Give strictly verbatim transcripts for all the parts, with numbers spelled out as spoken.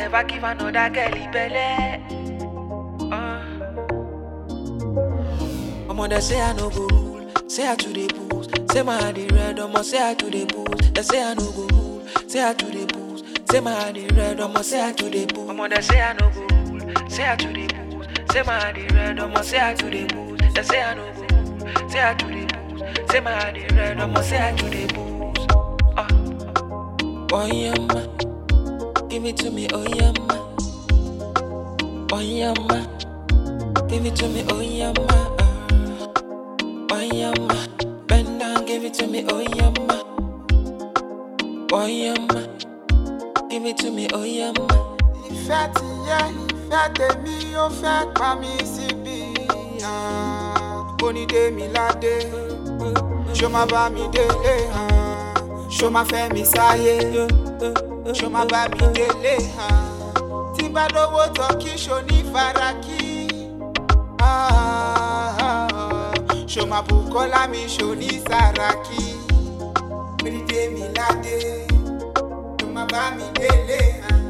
never give another girl belly. Uh. Omo they say I no go rule, say I to the booze. Say my hand is red, omo say I to the booze. They say I no go rule, say I to the booze. Say my hand is red, omo say I to the booze. Omo they say I no go rule, say I to the booze. Say my hand is red, omo say I to the booze. They say I no go rule, say I to the booze. Say my hand is red, omo say I to the booze. Ah, oh yeah ma, give it to me, oh yeah ma. Oh yeah ma, give it to me, oh yeah ma. Oh yeah ma, bend down, give it to me, oh yeah ma. Oh yeah ma, give it to me, oh yeah ma. Ìfẹ́ ti yẹ, ìfẹ́ tèmi ó fẹ́ pa mí síbi. Onídé mi ládé, ṣó máa bá mi délé. Ṣó máa fẹ́ mi sáyé, ṣó máa bá mi délé. Tí bá lówó tán kí ṣó ní farakí. Ṣó máa Bùkọ́lá mi ṣó ní Sàràkí. Onídé mi ládé, ṣó máa bá mi délé.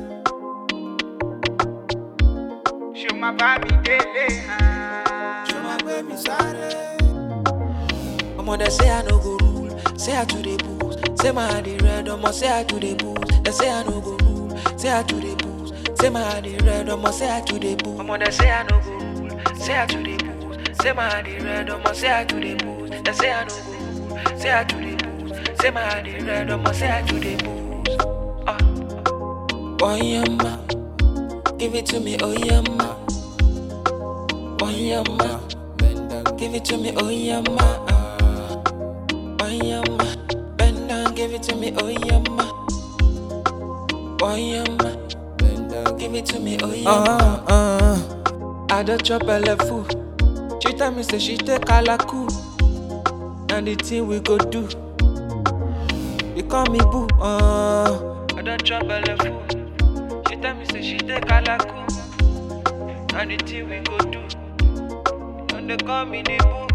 Ṣó máa bá mi délé. Ṣó máa gbé mi sáré. Omo they say I no go rule, say I to the booze. Say my hand is red, omo say I to the booze. They say I no go rule, say I to the booze. Say my hand is red, omo say I to the booze. Omo they say I no go rule, say I to the booze. Say my hand is red, omo say I to the booze. They say I no go rule, say I to the booze. Say my hand is red, omo say I to the booze. Ah, oh yeah ma, give it to me, oh yeah ma. Oh yeah ma, give it to me, oh yeah ma. Oh yeah ma, bend down, give it to me, oh yeah ma. Oh yeah ma, bend down, give it to me, oh yeah ma. Uh, uh, I don't chop a lefu. She tell me say she take alaku, and the thing we go do. You call me boo. Uh, I don't chop a lefu. She tell me say she take alaku, and the thing we go do. And they call me the boo.